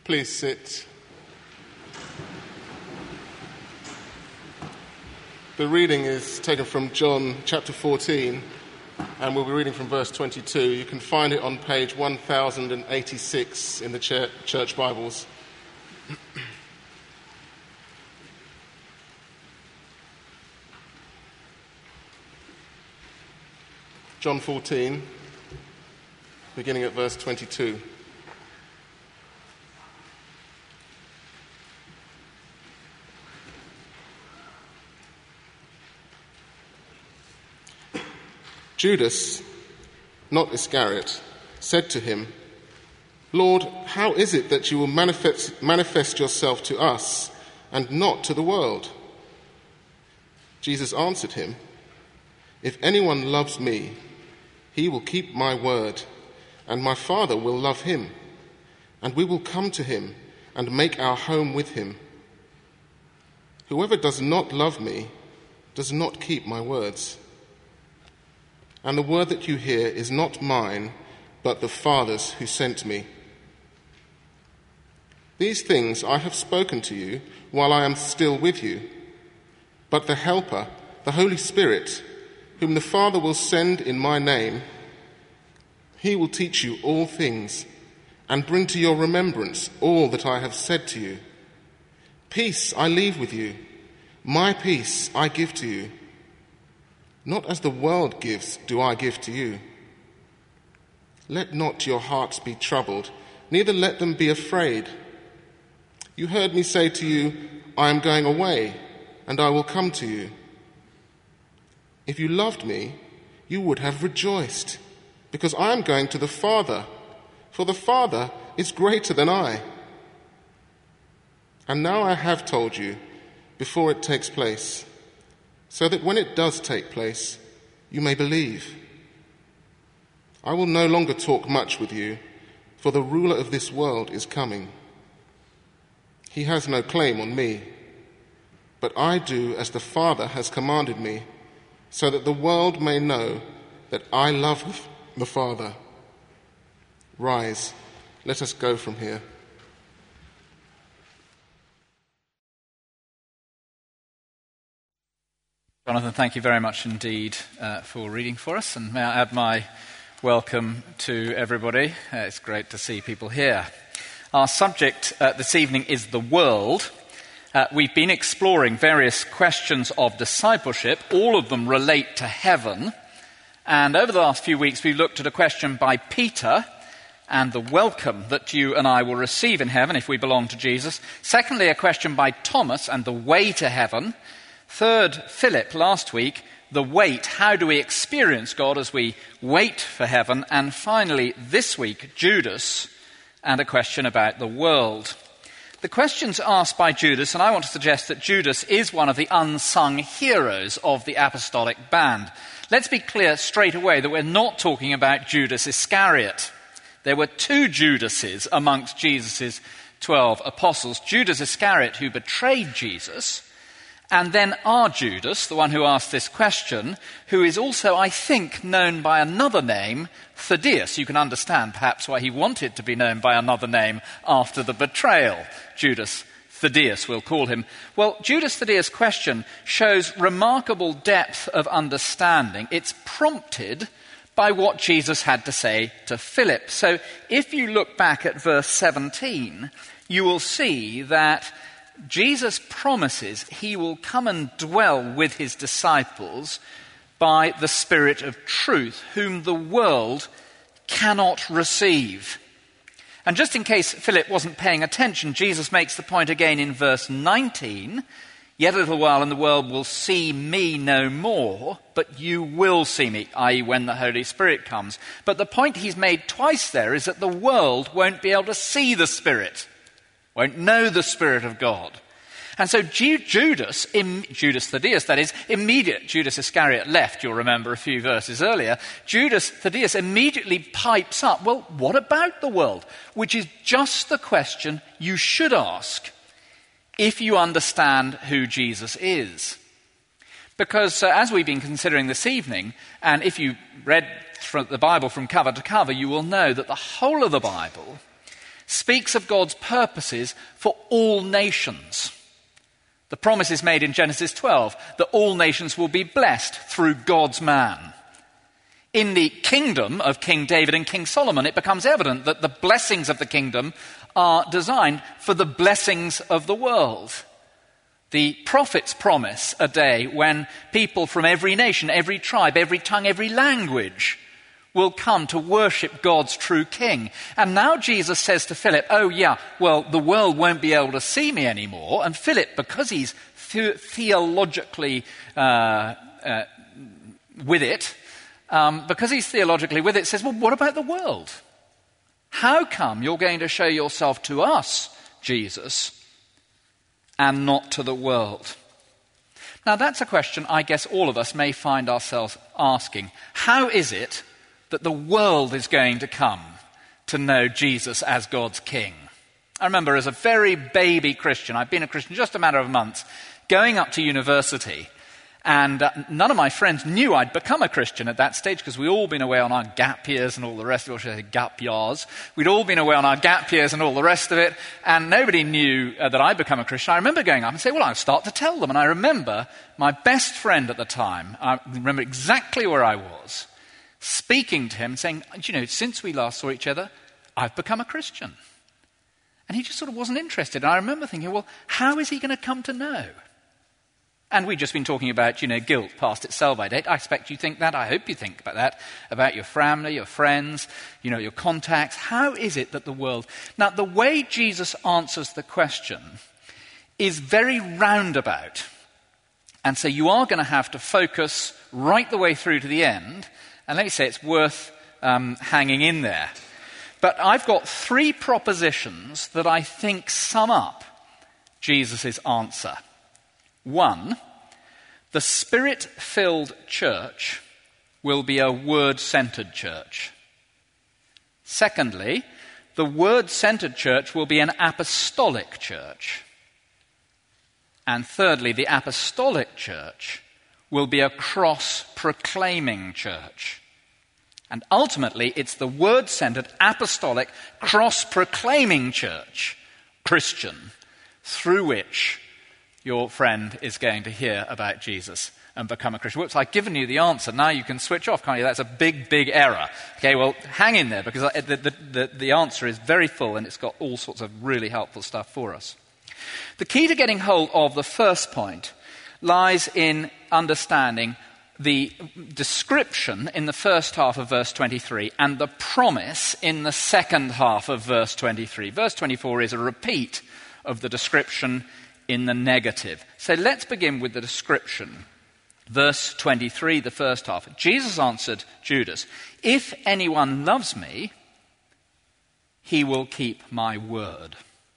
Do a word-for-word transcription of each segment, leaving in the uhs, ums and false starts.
Please sit. The reading is taken from John chapter fourteen, and we'll be reading from verse twenty-two. You can find it on page one thousand eighty-six in the church Bibles. John fourteen, beginning at verse twenty-two. Judas, not Iscariot, said to him, "Lord, how is it that you will manifest, manifest yourself to us and not to the world?" Jesus answered him, "If anyone loves me, he will keep my word, and my Father will love him, and we will come to him and make our home with him. Whoever does not love me does not keep my words. And the word that you hear is not mine, but the Father's who sent me. These things I have spoken to you while I am still with you. But the Helper, the Holy Spirit, whom the Father will send in my name, he will teach you all things and bring to your remembrance all that I have said to you. Peace I leave with you, my peace I give to you. Not as the world gives do I give to you. Let not your hearts be troubled, neither let them be afraid. You heard me say to you, I am going away, and I will come to you. If you loved me, you would have rejoiced, because I am going to the Father, for the Father is greater than I. And now I have told you before it takes place, so that when it does take place, you may believe. I will no longer talk much with you, for the ruler of this world is coming. He has no claim on me, but I do as the Father has commanded me, so that the world may know that I love the Father. Rise, let us go from here." Jonathan, thank you very much indeed uh, for reading for us, and may I add my welcome to everybody. Uh, it's great to see people here. Our subject uh, this evening is the world. Uh, we've been exploring various questions of discipleship. All of them relate to heaven, and over the last few weeks we've looked at a question by Peter and the welcome that you and I will receive in heaven if we belong to Jesus. Secondly, a question by Thomas and the way to heaven. Third, Philip last week, the wait. How do we experience God as we wait for heaven? And finally, this week, Judas and a question about the world. The questions asked by Judas, and I want to suggest that Judas is one of the unsung heroes of the apostolic band. Let's be clear straight away that we're not talking about Judas Iscariot. There were two Judases amongst Jesus' twelve apostles. Judas Iscariot, who betrayed Jesus, and then our Judas, the one who asked this question, who is also, I think, known by another name, Thaddeus. You can understand perhaps why he wanted to be known by another name after the betrayal. Judas Thaddeus, we'll call him. Well, Judas Thaddeus' question shows remarkable depth of understanding. It's prompted by what Jesus had to say to Philip. So if you look back at verse seventeen, you will see that Jesus promises he will come and dwell with his disciples by the Spirit of truth, whom the world cannot receive. And just in case Philip wasn't paying attention, Jesus makes the point again in verse nineteen, "Yet a little while and the world will see me no more, but you will see me," that is when the Holy Spirit comes. But the point he's made twice there is that the world won't be able to see the Spirit, won't know the Spirit of God. And so Judas, Judas Thaddeus, that is, immediate, Judas Iscariot left, you'll remember a few verses earlier. Judas Thaddeus immediately pipes up, well, what about the world? Which is just the question you should ask if you understand who Jesus is. Because uh, as we've been considering this evening, and if you read from the Bible from cover to cover, you will know that the whole of the Bible speaks of God's purposes for all nations. The promise is made in Genesis twelve that all nations will be blessed through God's man. In the kingdom of King David and King Solomon, it becomes evident that the blessings of the kingdom are designed for the blessings of the world. The prophets promise a day when people from every nation, every tribe, every tongue, every language will come to worship God's true king. And now Jesus says to Philip, oh yeah, well, the world won't be able to see me anymore. And Philip, because he's the- theologically uh, uh, with it, um, because he's theologically with it, says, well, what about the world? How come you're going to show yourself to us, Jesus, and not to the world? Now, that's a question I guess all of us may find ourselves asking. How is it that the world is going to come to know Jesus as God's king? I remember as a very baby Christian, I've been a Christian just a matter of months, going up to university, and uh, none of my friends knew I'd become a Christian at that stage because we'd all been away on our gap years and all the rest of it, or should I say gap years. We'd all been away on our gap years and all the rest of it, and nobody knew uh, that I'd become a Christian. I remember going up and saying, well, I'll start to tell them. And I remember my best friend at the time, I remember exactly where I was, speaking to him and saying, you know, since we last saw each other, I've become a Christian. And he just sort of wasn't interested. And I remember thinking, well, how is he going to come to know? And we've just been talking about, you know, guilt past its sell-by date. I expect you think that. I hope you think about that, about your family, your friends, you know, your contacts. How is it that the world... Now, the way Jesus answers the question is very roundabout. And so you are going to have to focus right the way through to the end. And let me say it's worth um, hanging in there. But I've got three propositions that I think sum up Jesus' answer. One, the Spirit-filled church will be a word-centered church. Secondly, the word-centered church will be an apostolic church. And thirdly, the apostolic church will be a cross-proclaiming church. And ultimately, it's the word-centered, apostolic, cross-proclaiming church, Christian, through which your friend is going to hear about Jesus and become a Christian. Whoops, I've given you the answer. Now you can switch off, can't you? That's a big, big error. Okay, well, hang in there, because the, the, the, the answer is very full and it's got all sorts of really helpful stuff for us. The key to getting hold of the first point lies in understanding the description in the first half of verse twenty-three and the promise in the second half of verse twenty-three. Verse twenty-four is a repeat of the description in the negative. So let's begin with the description. Verse twenty-three, the first half. Jesus answered Judas, "If anyone loves me, he will keep my word."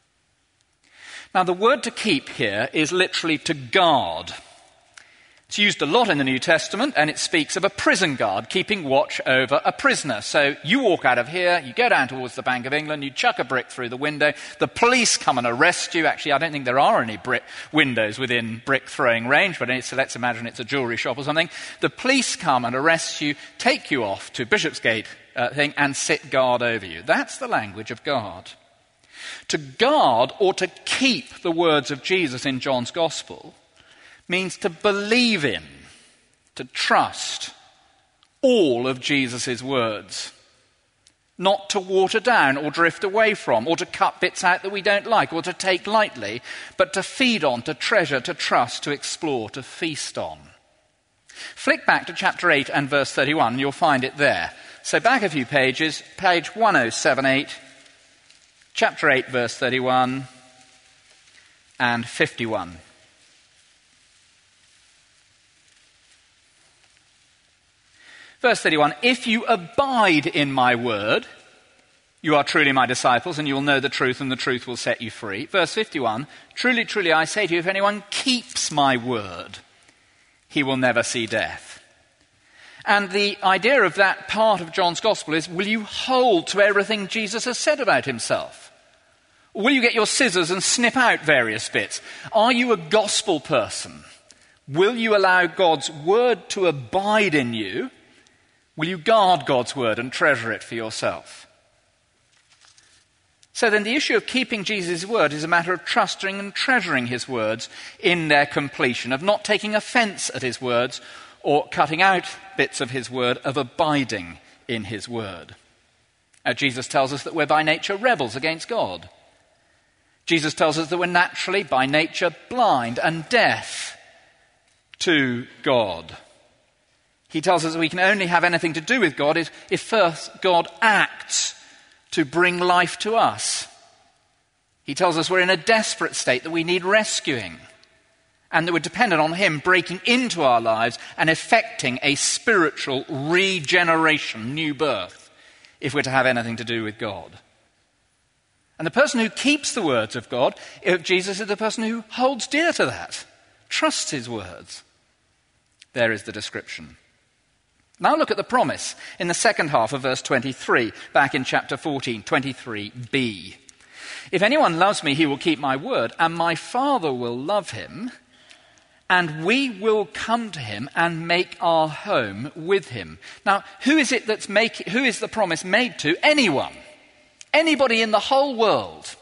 Now, the word to keep here is literally to guard. It's used a lot in the New Testament, and it speaks of a prison guard keeping watch over a prisoner. So you walk out of here, you go down towards the Bank of England, you chuck a brick through the window, the police come and arrest you. Actually, I don't think there are any brick windows within brick-throwing range, but it's, let's imagine it's a jewellery shop or something. The police come and arrest you, take you off to Bishopsgate uh, thing, and sit guard over you. That's the language of guard. To guard or to keep the words of Jesus in John's Gospel means to believe in, to trust all of Jesus' words. Not to water down or drift away from, or to cut bits out that we don't like, or to take lightly, but to feed on, to treasure, to trust, to explore, to feast on. Flick back to chapter eight and verse thirty-one, and you'll find it there. So back a few pages, page ten seventy-eight, chapter eight, verse thirty-one and fifty-one. Verse thirty-one, "If you abide in my word, you are truly my disciples, and you will know the truth, and the truth will set you free." Verse fifty-one, "Truly, truly, I say to you, if anyone keeps my word, he will never see death." And the idea of that part of John's Gospel is, will you hold to everything Jesus has said about himself? Or will you get your scissors and snip out various bits? Are you a gospel person? Will you allow God's word to abide in you? Will you guard God's word and treasure it for yourself? So then the issue of keeping Jesus' word is a matter of trusting and treasuring his words in their completion, of not taking offence at his words or cutting out bits of his word, of abiding in his word. Now, Jesus tells us that we're by nature rebels against God. Jesus tells us that we're naturally, by nature, blind and deaf to God. He tells us that we can only have anything to do with God if, if first God acts to bring life to us. He tells us we're in a desperate state, that we need rescuing, and that we're dependent on him breaking into our lives and effecting a spiritual regeneration, new birth, if we're to have anything to do with God. And the person who keeps the words of God, of Jesus, is the person who holds dear to that, trusts his words. There is the description. Now look at the promise in the second half of verse twenty-three, back in chapter fourteen, twenty-three b. If anyone loves me, he will keep my word, and my Father will love him, and we will come to him and make our home with him. Now, who is it that's making, who is the promise made to? Anyone. Anybody in the whole world.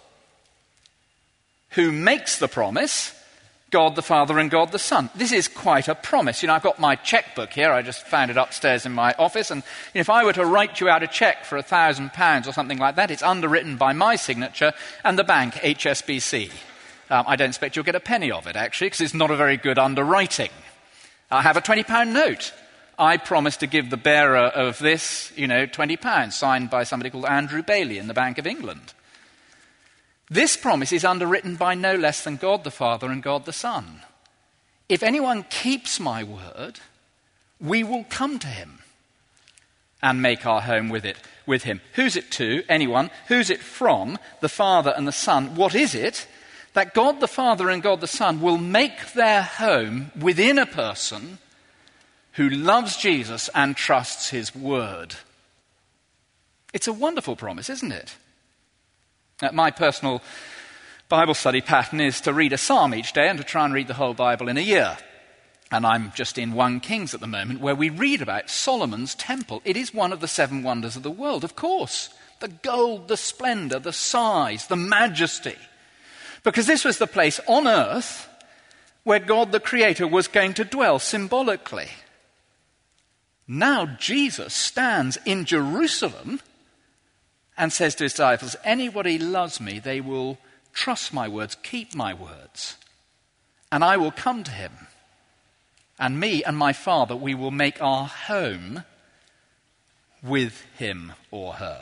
Who makes the promise? God the Father and God the Son. This is quite a promise. You know, I've got my checkbook here. I just found it upstairs in my office. And if I were to write you out a cheque for a thousand pounds or something like that, it's underwritten by my signature and the bank, H S B C. Um, I don't expect you'll get a penny of it, actually, because it's not a very good underwriting. I have a twenty pound note. I promise to give the bearer of this, you know, twenty pounds, signed by somebody called Andrew Bailey in the Bank of England. This promise is underwritten by no less than God the Father and God the Son. If anyone keeps my word, we will come to him and make our home with it, with him. Who's it to? Anyone. Who's it from? The Father and the Son. What is it? That God the Father and God the Son will make their home within a person who loves Jesus and trusts his word. It's a wonderful promise, isn't it? Uh, my personal Bible study pattern is to read a psalm each day and to try and read the whole Bible in a year. And I'm just in First Kings at the moment, where we read about Solomon's temple. It is one of the seven wonders of the world, of course. The gold, the splendor, the size, the majesty. Because this was the place on earth where God the Creator was going to dwell symbolically. Now Jesus stands in Jerusalem and says to his disciples, anybody loves me, they will trust my words, keep my words, and I will come to him. And me and my Father, we will make our home with him or her.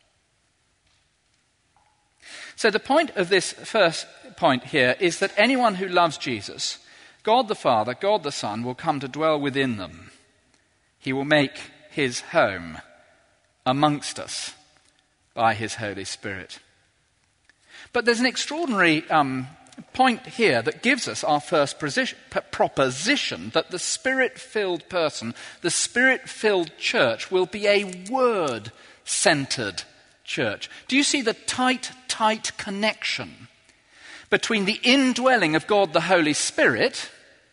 So the point of this first point here is that anyone who loves Jesus, God the Father, God the Son, will come to dwell within them. He will make his home amongst us by his Holy Spirit. But there's an extraordinary um, point here that gives us our first position, p- proposition that the Spirit-filled person, the Spirit-filled church, will be a word-centered church. Do you see the tight, tight connection between the indwelling of God the Holy Spirit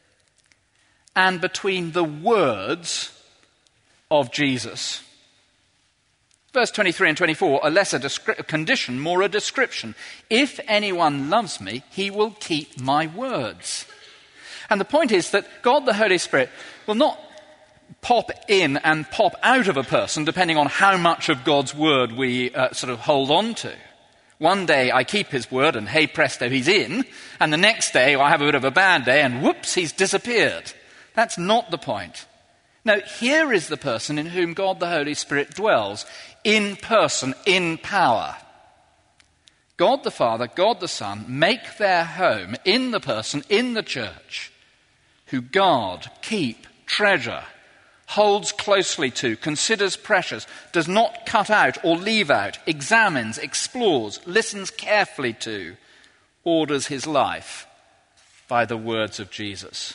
and between the words of Jesus? Verse twenty-three and twenty-four, a lesser descri- condition, more a description. If anyone loves me, he will keep my words. And the point is that God the Holy Spirit will not pop in and pop out of a person depending on how much of God's word we uh, sort of hold on to. One day I keep his word and hey presto, he's in. And the next day I have a bit of a bad day and whoops, he's disappeared. That's not the point. No, here is the person in whom God the Holy Spirit dwells, in person, in power. God the Father, God the Son, make their home in the person, in the church, who guard, keep, treasure, holds closely to, considers precious, does not cut out or leave out, examines, explores, listens carefully to, orders his life by the words of Jesus.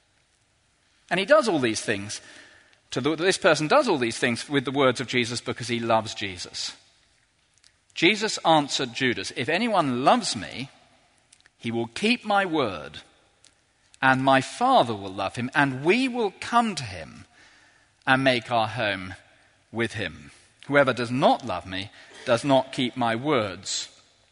And he does all these things, to the, this person does all these things with the words of Jesus because he loves Jesus. Jesus answered Judas, if anyone loves me, he will keep my word, and my Father will love him, and we will come to him and make our home with him. Whoever does not love me does not keep my words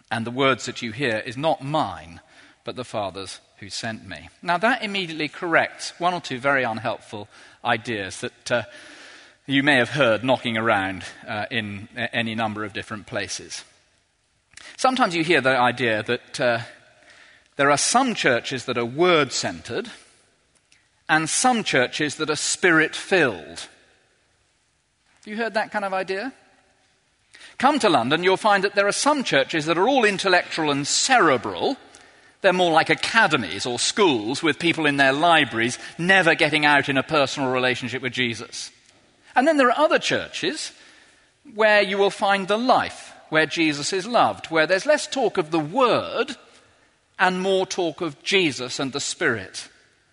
and the words that you hear is not mine, but the Father's who sent me. Now that immediately corrects one or two very unhelpful ideas that uh, you may have heard knocking around uh, in any number of different places. Sometimes you hear the idea that uh, there are some churches that are word-centered and some churches that are spirit-filled. Have you heard that kind of idea? Come to London, you'll find that there are some churches that are all intellectual and cerebral. They're more like academies or schools with people in their libraries never getting out in a personal relationship with Jesus. And then there are other churches where you will find the life, where Jesus is loved, where there's less talk of the Word and more talk of Jesus and the Spirit.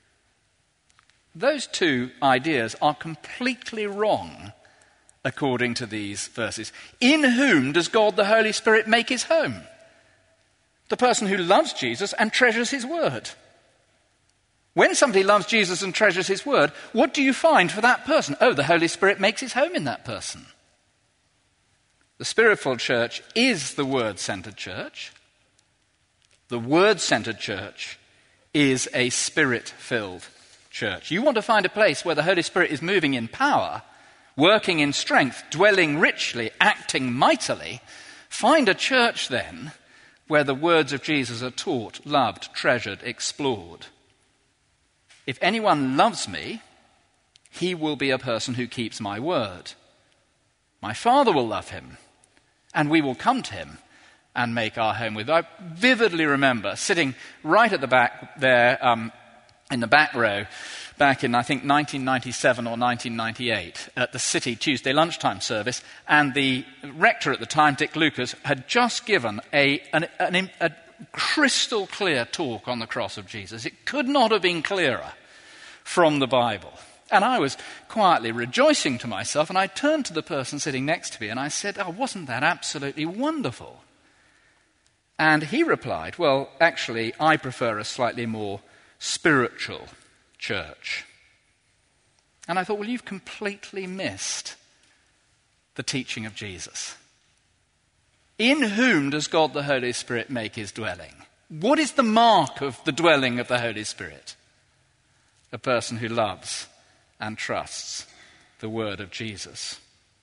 Those two ideas are completely wrong according to these verses. In whom does God the Holy Spirit make his home? The person who loves Jesus and treasures his word. When somebody loves Jesus and treasures his word, what do you find for that person? Oh, the Holy Spirit makes his home in that person. The Spirit-filled church is the word-centered church. The word-centered church is a Spirit-filled church. You want to find a place where the Holy Spirit is moving in power, working in strength, dwelling richly, acting mightily. Find a church then where the words of Jesus are taught, loved, treasured, explored. If anyone loves me, he will be a person who keeps my word. My Father will love him, and we will come to him and make our home with him. I vividly remember sitting right at the back there, um, in the back row, back in, I think, nineteen ninety-seven or nineteen ninety-eight, at the City Tuesday lunchtime service, and the rector at the time, Dick Lucas, had just given a, an, an, a crystal clear talk on the cross of Jesus. It could not have been clearer from the Bible. And I was quietly rejoicing to myself, and I turned to the person sitting next to me and I said, oh, wasn't that absolutely wonderful? And he replied, well, actually, I prefer a slightly more spiritual church. And I thought, well, you've completely missed the teaching of Jesus. In whom does God the Holy Spirit make his dwelling? What is the mark of the dwelling of the Holy Spirit? A person who loves and trusts the word of Jesus.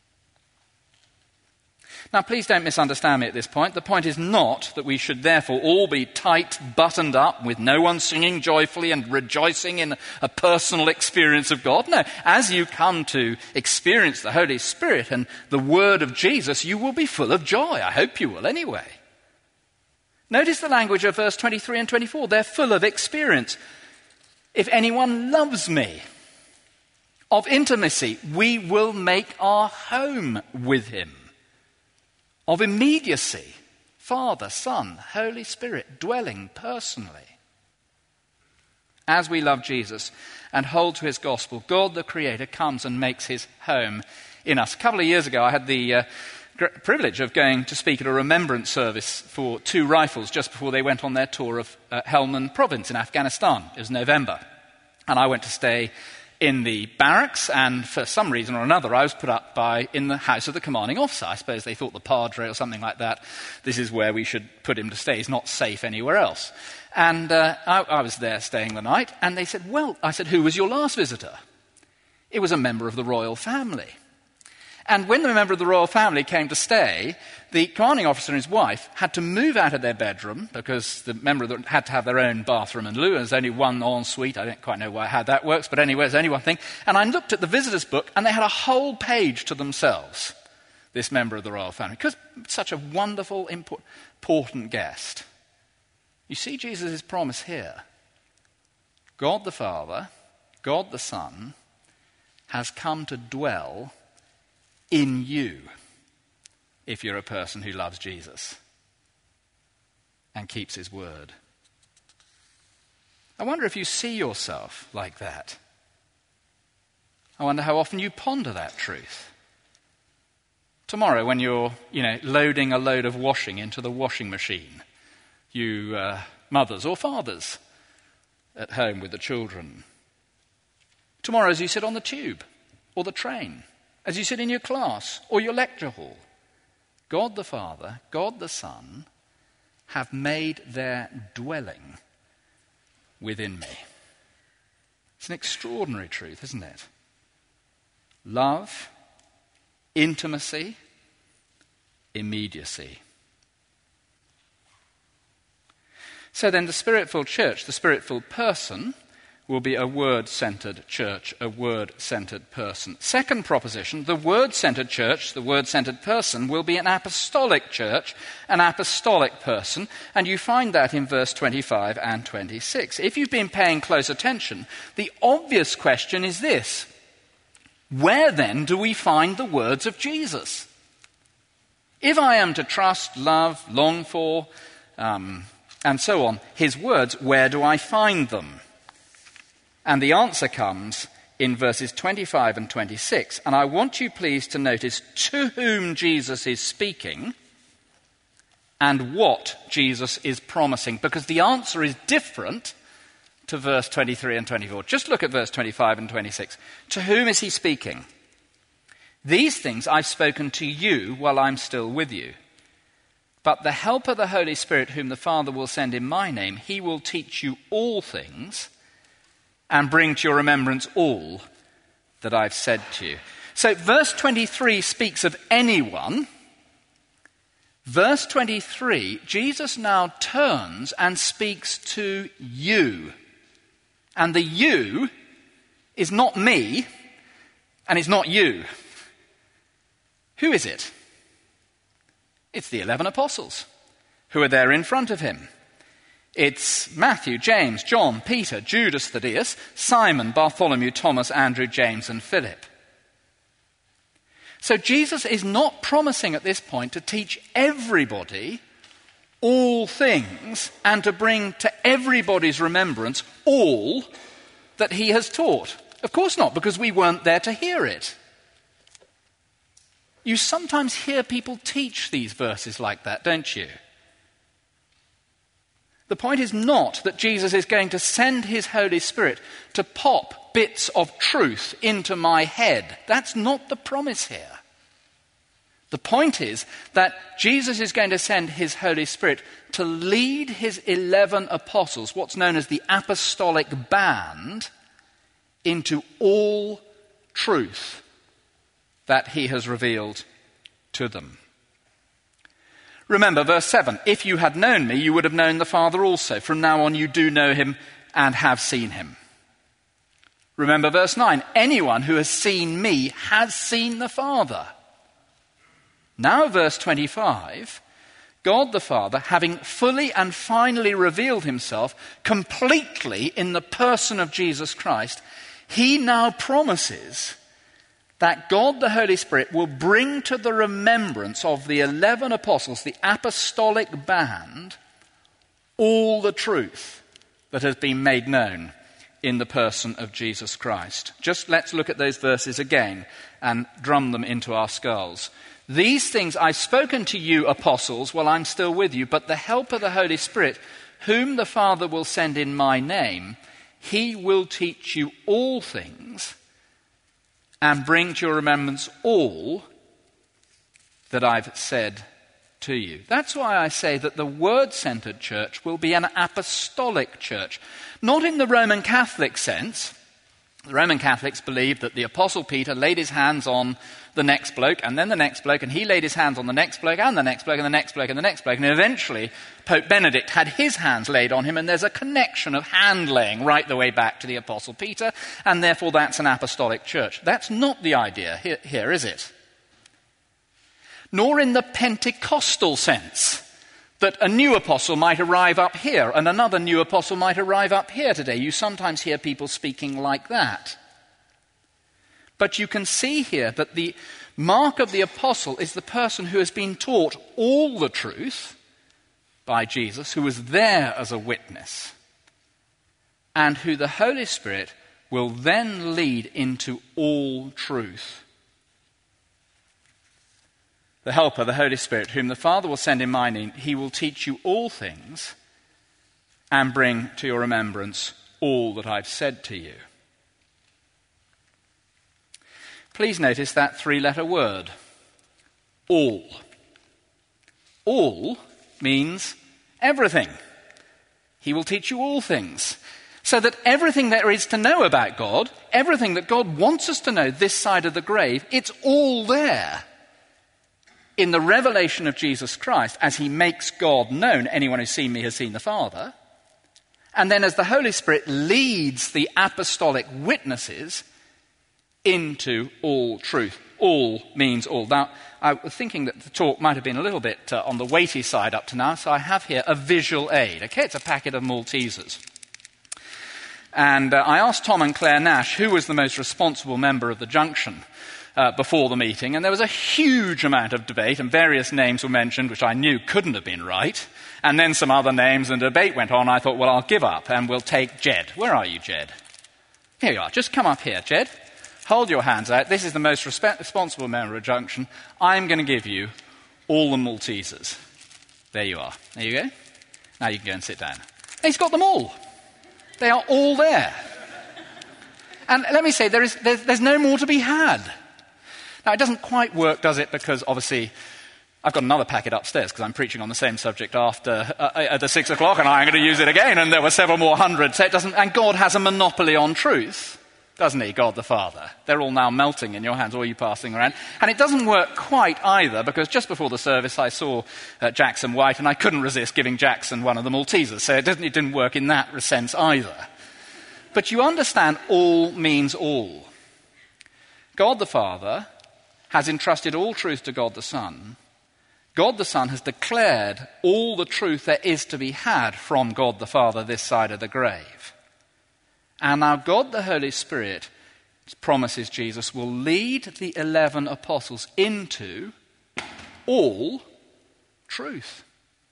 Now, please don't misunderstand me at this point. The point is not that we should therefore all be tight, buttoned up, with no one singing joyfully and rejoicing in a personal experience of God. No, as you come to experience the Holy Spirit and the word of Jesus, you will be full of joy. I hope you will anyway. Notice the language of verse twenty-three and twenty-four. They're full of experience. If anyone loves me, of intimacy, we will make our home with him. Of immediacy, Father, Son, Holy Spirit, dwelling personally. As we love Jesus and hold to his gospel, God the Creator comes and makes his home in us. A couple of years ago, I had the uh, privilege of going to speak at a remembrance service for two rifles just before they went on their tour of uh, Helmand province in Afghanistan. It was November. And I went to stay in the barracks, and for some reason or another, I was put up by in the house of the commanding officer. I suppose they thought the padre or something like that, this is where we should put him to stay. He's not safe anywhere else. And uh, I, I was there staying the night, and they said, well, I said, who was your last visitor? It was a member of the royal family. And when the member of the royal family came to stay, the commanding officer and his wife had to move out of their bedroom because the member of the, had to have their own bathroom and loo. There's only one ensuite. I don't quite know why, how that works, but anyway, there's only one thing. And I looked at the visitors' book, and they had a whole page to themselves, this member of the royal family, because such a wonderful, important guest. You see Jesus' promise here. God the Father, God the Son, has come to dwell in you, if you're a person who loves Jesus and keeps his word. I wonder if you see yourself like that. I wonder how often you ponder that truth. Tomorrow, when you're, you know, loading a load of washing into the washing machine, you uh, mothers or fathers at home with the children. Tomorrow, as you sit on the tube or the train, as you sit in your class or your lecture hall, God the Father, God the Son, have made their dwelling within me. It's an extraordinary truth, isn't it? Love, intimacy, immediacy. So then the Spirit-filled church, the Spirit-filled person, will be a word-centered church, a word-centered person. Second proposition, the word-centered church, the word-centered person, will be an apostolic church, an apostolic person, and you find that in verse twenty-five and twenty-six. If you've been paying close attention, the obvious question is this: where then do we find the words of Jesus? If I am to trust, love, long for, um, and so on, his words, where do I find them? And the answer comes in verses twenty-five and twenty-six. And I want you please to notice to whom Jesus is speaking and what Jesus is promising, because the answer is different to verse twenty-three and twenty-four. Just look at verse twenty-five and twenty-six. To whom is he speaking? These things I've spoken to you while I'm still with you. But the Helper, the Holy Spirit, whom the Father will send in my name, he will teach you all things and bring to your remembrance all that I've said to you. So verse twenty-three speaks of anyone. Verse twenty-three, Jesus now turns and speaks to you. And the you is not me, and it's not you. Who is it? It's the eleven apostles who are there in front of him. It's Matthew, James, John, Peter, Judas Thaddeus, Simon, Bartholomew, Thomas, Andrew, James, and Philip. So Jesus is not promising at this point to teach everybody all things and to bring to everybody's remembrance all that he has taught. Of course not, because we weren't there to hear it. You sometimes hear people teach these verses like that, don't you? The point is not that Jesus is going to send his Holy Spirit to pop bits of truth into my head. That's not the promise here. The point is that Jesus is going to send his Holy Spirit to lead his eleven apostles, what's known as the apostolic band, into all truth that he has revealed to them. Remember verse seven, if you had known me, you would have known the Father also. From now on you do know him and have seen him. Remember verse nine, anyone who has seen me has seen the Father. Now verse twenty-five, God the Father, having fully and finally revealed himself completely in the person of Jesus Christ, he now promises that God the Holy Spirit will bring to the remembrance of the eleven apostles, the apostolic band, all the truth that has been made known in the person of Jesus Christ. Just let's look at those verses again and drum them into our skulls. These things I've spoken to you, apostles, while I'm still with you, but the Helper, the Holy Spirit, whom the Father will send in my name, he will teach you all things and bring to your remembrance all that I've said to you. That's why I say that the word-centered church will be an apostolic church. Not in the Roman Catholic sense. The Roman Catholics believed that the Apostle Peter laid his hands on the next bloke, and then the next bloke, and he laid his hands on the next bloke, and the next bloke, and the next bloke, and the next bloke, and eventually Pope Benedict had his hands laid on him, and there's a connection of hand-laying right the way back to the Apostle Peter, and therefore that's an apostolic church. That's not the idea here, here is it? Nor in the Pentecostal sense, that a new apostle might arrive up here and another new apostle might arrive up here today. You sometimes hear people speaking like that. But you can see here that the mark of the apostle is the person who has been taught all the truth by Jesus, who was there as a witness, and who the Holy Spirit will then lead into all truth. The Helper, the Holy Spirit, whom the Father will send in my name, he will teach you all things and bring to your remembrance all that I've said to you. Please notice that three-letter word, all. All means everything. He will teach you all things. So that everything there is to know about God, everything that God wants us to know this side of the grave, it's all there in the revelation of Jesus Christ as he makes God known. Anyone who's seen me has seen the Father. And then as the Holy Spirit leads the apostolic witnesses into all truth. All means all. Now, I was thinking that the talk might have been a little bit uh, on the weighty side up to now, so I have here a visual aid. Okay, it's a packet of Maltesers. And uh, I asked Tom and Claire Nash who was the most responsible member of the Junction uh, before the meeting, and there was a huge amount of debate, and various names were mentioned which I knew couldn't have been right, and then some other names, and the debate went on. I thought, well, I'll give up, and we'll take Jed. Where are you, Jed? Here you are. Just come up here, Jed. Hold your hands out. This is the most resp- responsible member of Junction. I'm going to give you all the Maltesers. There you are. There you go. Now you can go and sit down. He's got them all. They are all there. And let me say, there is, there's, there's no more to be had. Now, it doesn't quite work, does it? Because obviously, I've got another packet upstairs because I'm preaching on the same subject after uh, at the six o'clock, and I'm going to use it again. And there were several more hundred. So it doesn't. And God has a monopoly on truth, doesn't he? God the Father. They're all now melting in your hands, all you passing around. And it doesn't work quite either, because just before the service, I saw uh, Jackson White, and I couldn't resist giving Jackson one of the Maltesers. So it didn't, it didn't work in that sense either. But you understand, all means all. God the Father has entrusted all truth to God the Son. God the Son has declared all the truth there is to be had from God the Father this side of the grave. And now God the Holy Spirit promises Jesus will lead the eleven apostles into all truth.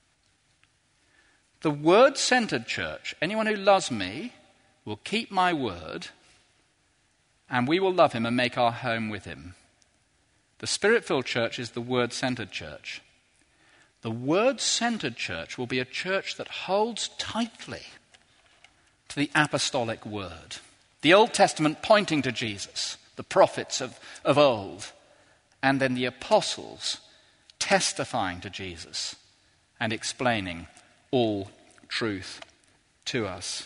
The word-centered church, anyone who loves me, will keep my word, and we will love him and make our home with him. The Spirit-filled church is the word-centered church. The word-centered church will be a church that holds tightly to the apostolic word. The Old Testament pointing to Jesus, the prophets of, of old, and then the apostles testifying to Jesus and explaining all truth to us.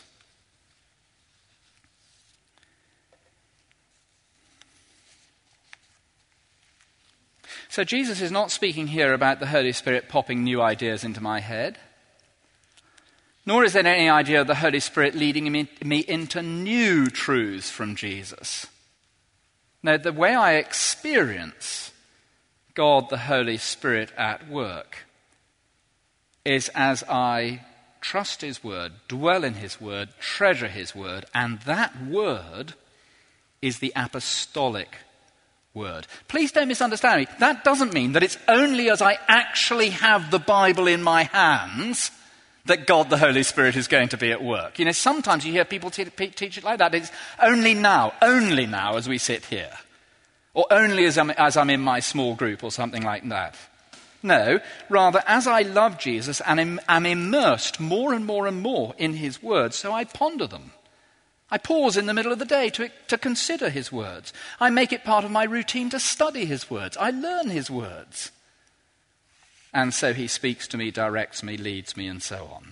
So Jesus is not speaking here about the Holy Spirit popping new ideas into my head. Nor is there any idea of the Holy Spirit leading me, me into new truths from Jesus. No, the way I experience God, the Holy Spirit at work, is as I trust his word, dwell in his word, treasure his word, and that word is the apostolic word. Please don't misunderstand me. That doesn't mean that it's only as I actually have the Bible in my hands that God the Holy Spirit is going to be at work. You know, sometimes you hear people te- teach it like that. It's only now, only now as we sit here. Or only as I'm, as I'm in my small group or something like that. No, rather, as I love Jesus and am, am immersed more and more and more in his words, so I ponder them. I pause in the middle of the day to, to consider his words. I make it part of my routine to study his words. I learn his words. And so he speaks to me, directs me, leads me, and so on.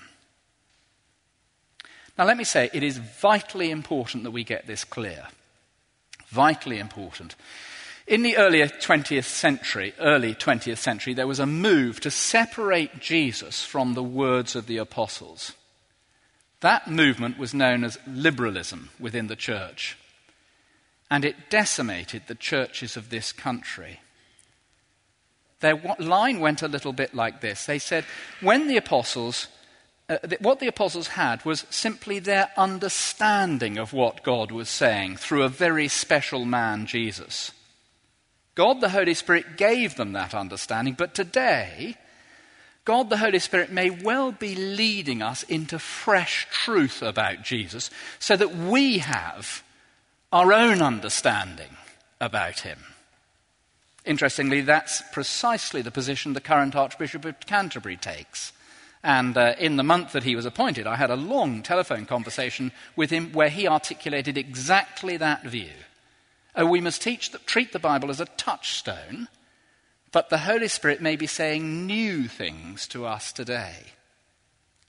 Now let me say, it is vitally important that we get this clear. Vitally important. In the earlier twentieth century, early twentieth century, there was a move to separate Jesus from the words of the apostles. That movement was known as liberalism within the church, and it decimated the churches of this country. Their line went a little bit like this. They said, when the apostles, uh, th- what the apostles had was simply their understanding of what God was saying through a very special man, Jesus. God the Holy Spirit gave them that understanding, but today, God the Holy Spirit may well be leading us into fresh truth about Jesus so that we have our own understanding about him. Interestingly, that's precisely the position the current Archbishop of Canterbury takes. And uh, in the month that he was appointed, I had a long telephone conversation with him where he articulated exactly that view. Oh, we must teach the, treat the Bible as a touchstone, but the Holy Spirit may be saying new things to us today.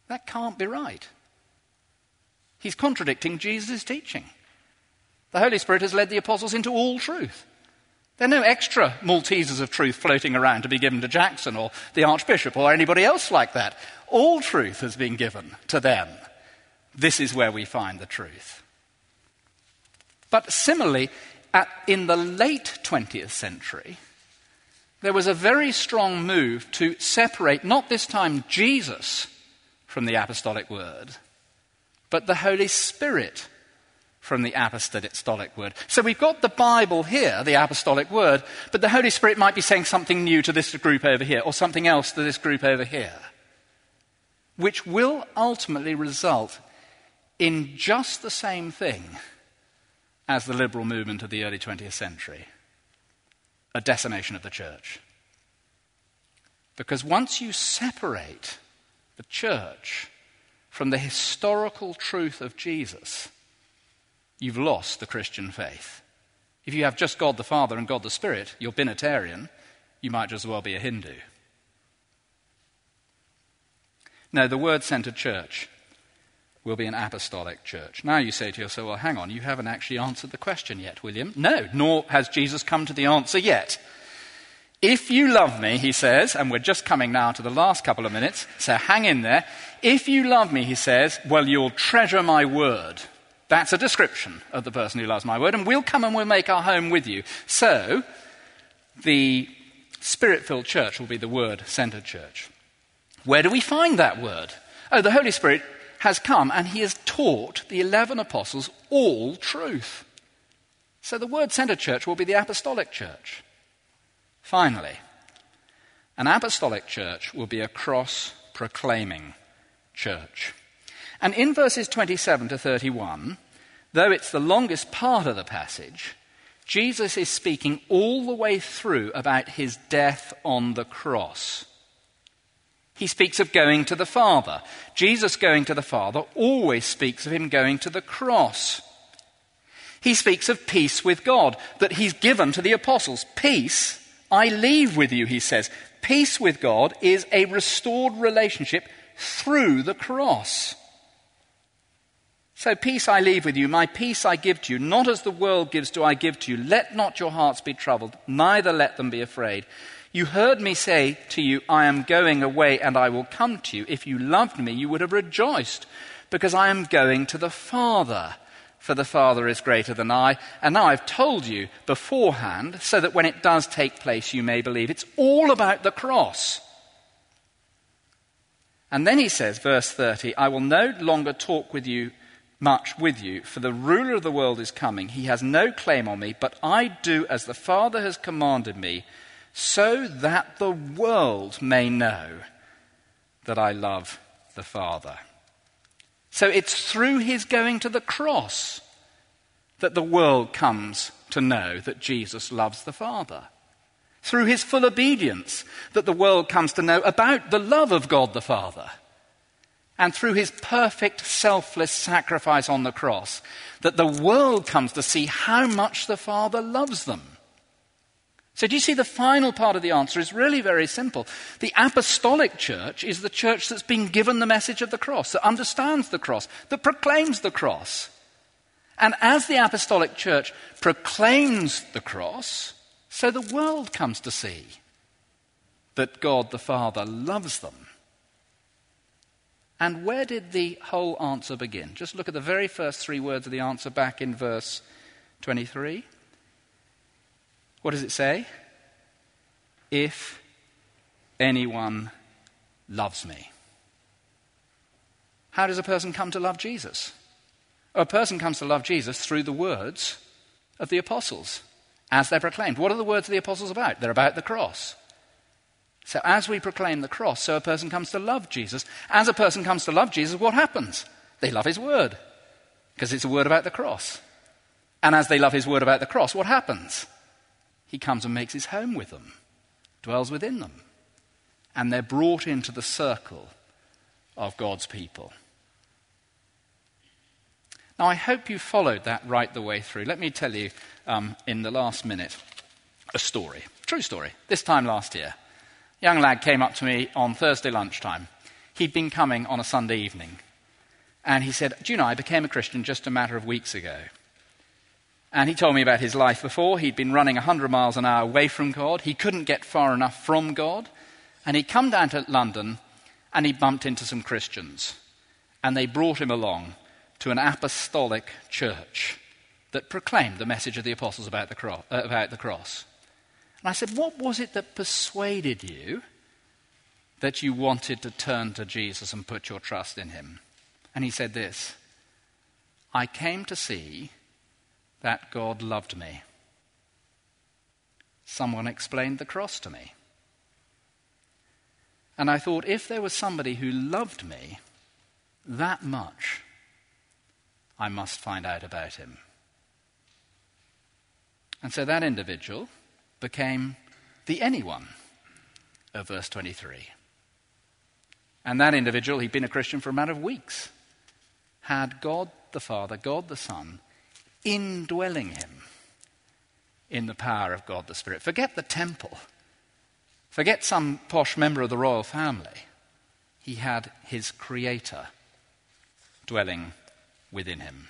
That can't be right. He's contradicting Jesus' teaching. The Holy Spirit has led the apostles into all truth. There are no extra Maltesers of truth floating around to be given to Jackson or the Archbishop or anybody else like that. All truth has been given to them. This is where we find the truth. But similarly, at, in the late twentieth century, there was a very strong move to separate, not this time Jesus from the apostolic word, but the Holy Spirit from the apostolic word. So we've got the Bible here, the apostolic word, but the Holy Spirit might be saying something new to this group over here, or something else to this group over here, which will ultimately result in just the same thing as the liberal movement of the early twentieth century, a decimation of the church. Because once you separate the church from the historical truth of Jesus, you've lost the Christian faith. If you have just God the Father and God the Spirit, you're binitarian, you might just as well be a Hindu. No, the word-centered church will be an apostolic church. Now you say to yourself, well, hang on, you haven't actually answered the question yet, William. No, nor has Jesus come to the answer yet. If you love me, he says, and we're just coming now to the last couple of minutes, so hang in there. If you love me, he says, well, you'll treasure my word. That's a description of the person who loves my word, and we'll come and we'll make our home with you. So, the Spirit-filled church will be the word-centered church. Where do we find that word? Oh, the Holy Spirit has come and he has taught the eleven apostles all truth. So the word-centered church will be the apostolic church. Finally, an apostolic church will be a cross-proclaiming church. And in verses twenty-seven to thirty-one, though it's the longest part of the passage, Jesus is speaking all the way through about his death on the cross. He speaks of going to the Father. Jesus going to the Father always speaks of him going to the cross. He speaks of peace with God, that he's given to the apostles. Peace I leave with you, he says. Peace with God is a restored relationship through the cross. So peace I leave with you, my peace I give to you, not as the world gives do I give to you. Let not your hearts be troubled, neither let them be afraid. You heard me say to you, I am going away and I will come to you. If you loved me, you would have rejoiced, because I am going to the Father, for the Father is greater than I. And now I've told you beforehand, so that when it does take place, you may believe. It's all about the cross. And then he says, verse thirty, I will no longer talk with you much with you, for the ruler of the world is coming. He has no claim on me, but I do as the Father has commanded me, so that the world may know that I love the Father. So it's through his going to the cross that the world comes to know that Jesus loves the Father. Through his full obedience that the world comes to know about the love of God the Father. And through his perfect, selfless sacrifice on the cross, that the world comes to see how much the Father loves them. So do you see the final part of the answer is really very simple. The apostolic church is the church that's been given the message of the cross, that understands the cross, that proclaims the cross. And as the apostolic church proclaims the cross, so the world comes to see that God the Father loves them. And where did the whole answer begin? Just look at the very first three words of the answer back in verse twenty-three. What does it say? If anyone loves me. How does a person come to love Jesus? A person comes to love Jesus through the words of the apostles as they're proclaimed. What are the words of the apostles about? They're about the cross. So as we proclaim the cross, so a person comes to love Jesus. As a person comes to love Jesus, what happens? They love his word, because it's a word about the cross. And as they love his word about the cross, what happens? He comes and makes his home with them, dwells within them, and they're brought into the circle of God's people. Now, I hope you followed that right the way through. Let me tell you, um, in the last minute, a story, true story, this time last year. A young lad came up to me on Thursday lunchtime. He'd been coming on a Sunday evening. And he said, do you know, I became a Christian just a matter of weeks ago. And he told me about his life before. He'd been running one hundred miles an hour away from God. He couldn't get far enough from God. And he'd come down to London and he bumped into some Christians. And they brought him along to an apostolic church that proclaimed the message of the apostles about the, cro- uh, about the cross. And I said, what was it that persuaded you that you wanted to turn to Jesus and put your trust in him? And he said this, I came to see that God loved me. Someone explained the cross to me. And I thought, if there was somebody who loved me that much, I must find out about him. And so that individual became the anyone of verse twenty-three. And that individual, he'd been a Christian for a matter of weeks, had God the Father, God the Son, indwelling him in the power of God the Spirit. Forget the temple. Forget some posh member of the royal family. He had his Creator dwelling within him.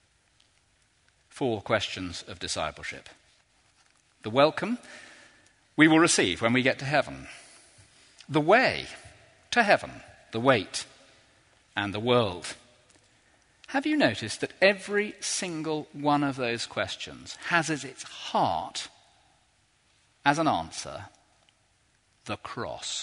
Four questions of discipleship. The welcome we will receive when we get to heaven. The way to heaven, the wait, and the world. Have you noticed that every single one of those questions has as its heart, as an answer, the cross?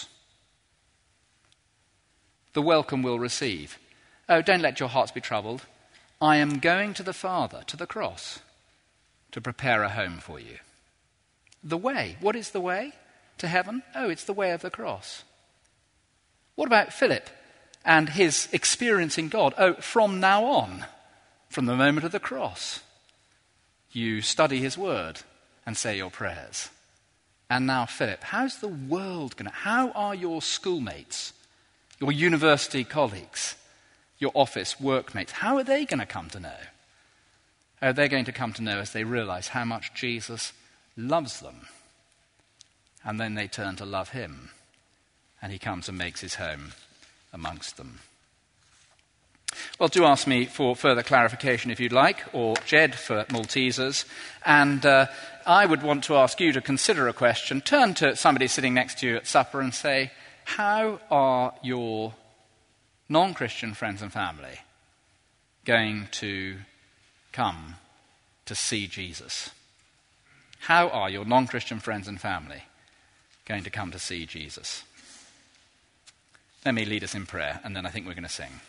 The welcome we'll receive. Oh, don't let your hearts be troubled. I am going to the Father, to the cross, to prepare a home for you. The way. What is the way to heaven? Oh, it's the way of the cross. What about Philip and his experiencing God? Oh, from now on, from the moment of the cross, you study his word and say your prayers. And now, Philip, how's the world going to, how are your schoolmates, your university colleagues, your office workmates, how are they going to come to know? Oh, they're going to come to know as they realize how much Jesus loves them. And then they turn to love him. And he comes and makes his home amongst them. Well, do ask me for further clarification if you'd like, or Jed for Maltesers. And uh, I would want to ask you to consider a question. Turn to somebody sitting next to you at supper and say, how are your non-Christian friends and family going to come to see Jesus? How are your non-Christian friends and family going to come to see Jesus? Let me lead us in prayer, and then I think we're going to sing.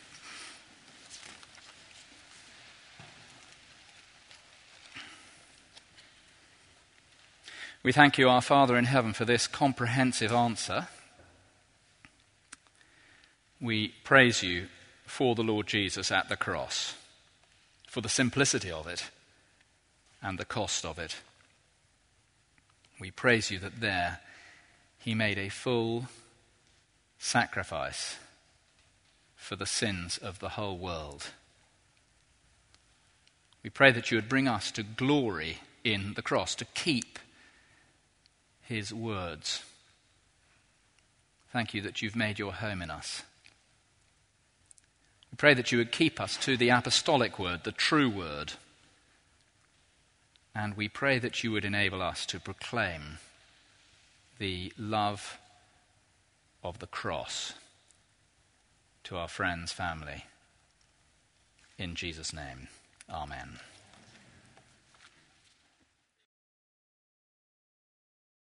We thank you, our Father in heaven, for this comprehensive answer. We praise you for the Lord Jesus at the cross, for the simplicity of it and the cost of it. We praise you that there he made a full sacrifice for the sins of the whole world. We pray that you would bring us to glory in the cross, to keep his words. Thank you that you've made your home in us. We pray that you would keep us to the apostolic word, the true word. And we pray that you would enable us to proclaim the love of the cross to our friends, family. In Jesus' name, amen.